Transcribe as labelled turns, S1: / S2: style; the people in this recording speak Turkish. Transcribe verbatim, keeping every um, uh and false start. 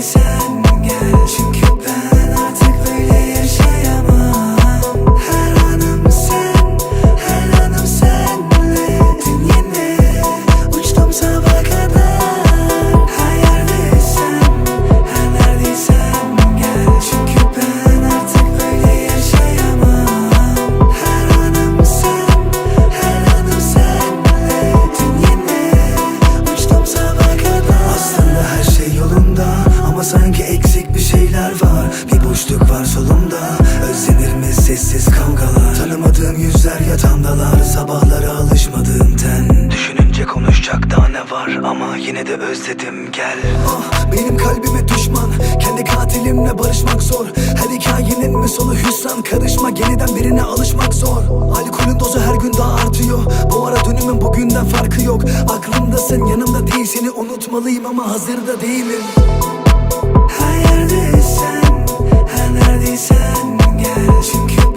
S1: neredeysen gel. Çünkü ben artık böyle yaşayamam. Her anım sen, her anım senle. Dün yine uçtum sabaha kadar. Her yerdeysen, her neredeysen gel. Çünkü ben artık böyle yaşayamam. Her anım sen, her anım senle. Dün yine uçtum sabaha kadar. Aslında her şey yolunda ama sanki eksik bir şeyler var. Bir boşluk var solumda. Özlenir mi sessiz kavgalar? Tanımadığım yüzler yatağımdalar. Sabahlara alışmadığım ten. Düşününce konuşacak daha ne var ama yine de özledim gel. Ah, benim kalbime düşman. Kendi katilimle barışmak zor. Her hikayenin mi sonu hüsran? Karışma, yeniden birine alışmak zor. Alkolün dozu her gün daha artıyor. Bu ara dönümün bugünden farkı yok. Aklımdasın, yanımda değil. Seni unutmalıyım ama hazırda değilim. Her yerdeysen, her neredeysen gel. Çünkü